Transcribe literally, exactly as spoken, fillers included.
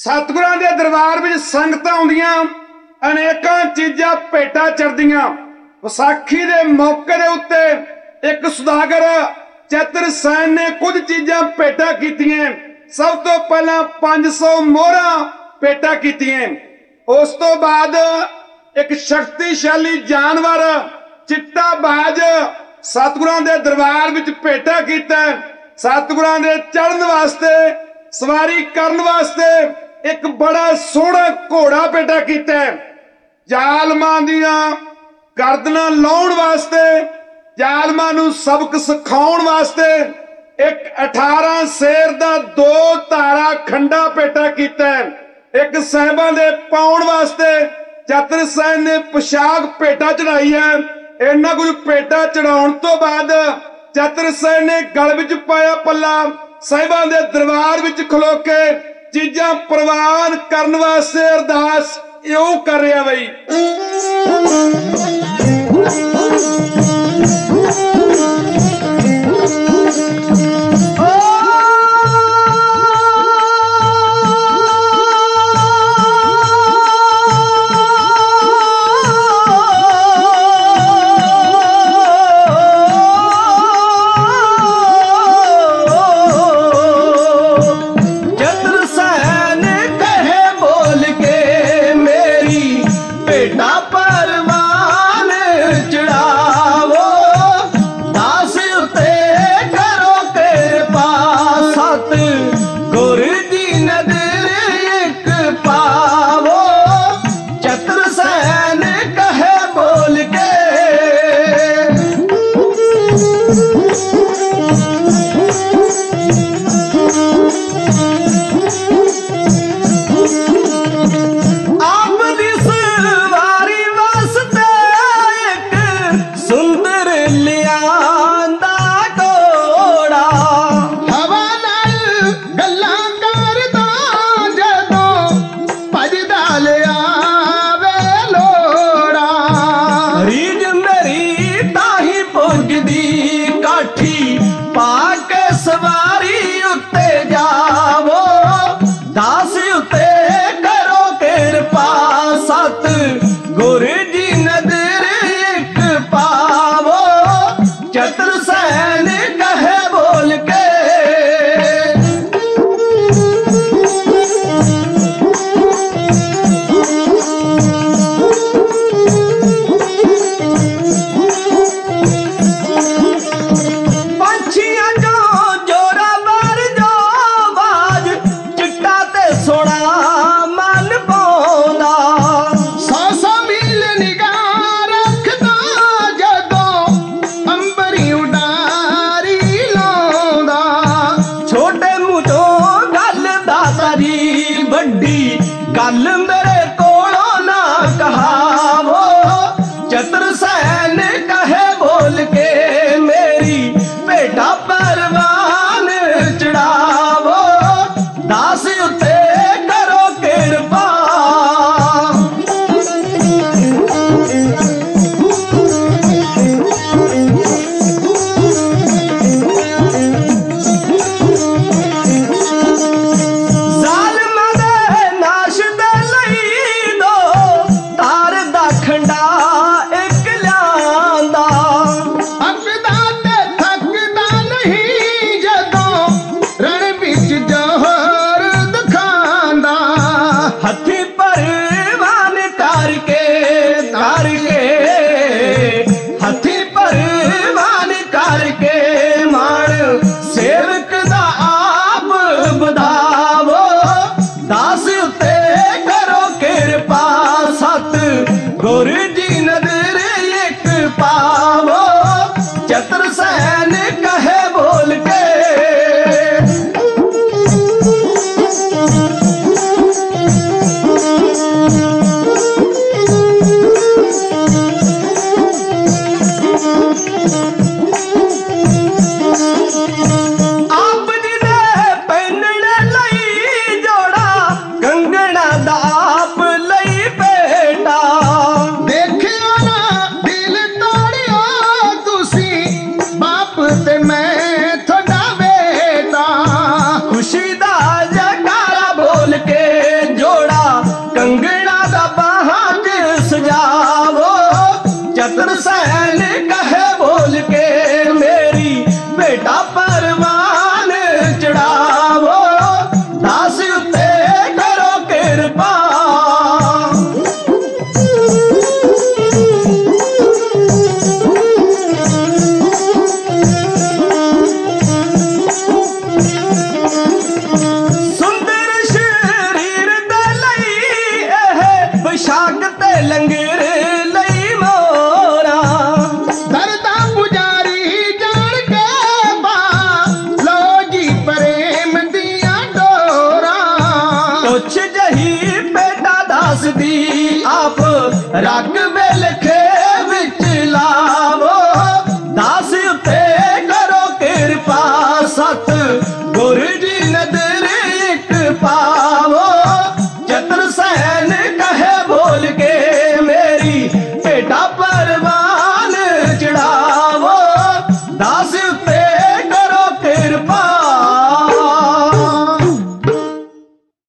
सतगुरां दे दरबार विच संगतां आउंदियां, अनेकां चीज़ां भेटां चढ़दियां। विसाखी दे मौके दे उत्ते एक सुदागर चतुर सैन ने कुछ चीज़ां भेटां कीतियां। सब तो पहला पांच सौ मोहरां भेटां कीतियां। उस तो बाद एक शक्तिशाली जानवर चिट्टा बाज सतगुरां दे दरबार विच भेटां कीता। सतगुरां दे चढ़न वास्ते, सवारी करन वास्ते एक बड़ा सोहना घोड़ा भेटा कीता। जालमां दियां गर्दनां लाउण वास्ते, जालमां नूं सबक सिखाउण वास्ते एक अठारह शेर दा दो धारा खंडा भेटा कीता। एक साहिबां दे पाउण वास्ते चतुर सैन ने पोशाक भेटा चढ़ाई है। इन्ना कुछ भेटा चढ़ाउण तो बाद चतुर सैन ने गल विच पाया पल्ला, साहिबां दे दरबार विच खलो के चीज़ां प्रवान करन वास्ते अरदास इउं कर रहा बई। देख ਲੰਗਰ ਲਈ ਮੋਰਾ। ਦਰਦਾ ਪੁਜਾਰੀ ਜਾਣ ਕੇ ਪਾ ਲੋ ਜੀ ਪ੍ਰੇਮ ਦੀਆਂ ਡੋਰਾਂ। ਕੁਛ ਜਹੀ ਭੇਟਾ ਦੱਸਦੀ ਆਪ ਰੱਖ ਵੇਲਖੇ ਵਿੱਚ ਲਾਵੋ। ਦਾਸ ਉੱਤੇ ਕਰੋ ਕਿਰਪਾ ਸਤ ਗੁਰ ਜੀ ਨਦਰ ਇੱਕ ਪਾਵੋ। ਚਤਰ ਸੈਨ ਕਹੇ ਬੋਲ ਕੇ ਮੇਰੀ ਭੇਟਾ ਪਰਵਾਨ ਚੜਾ।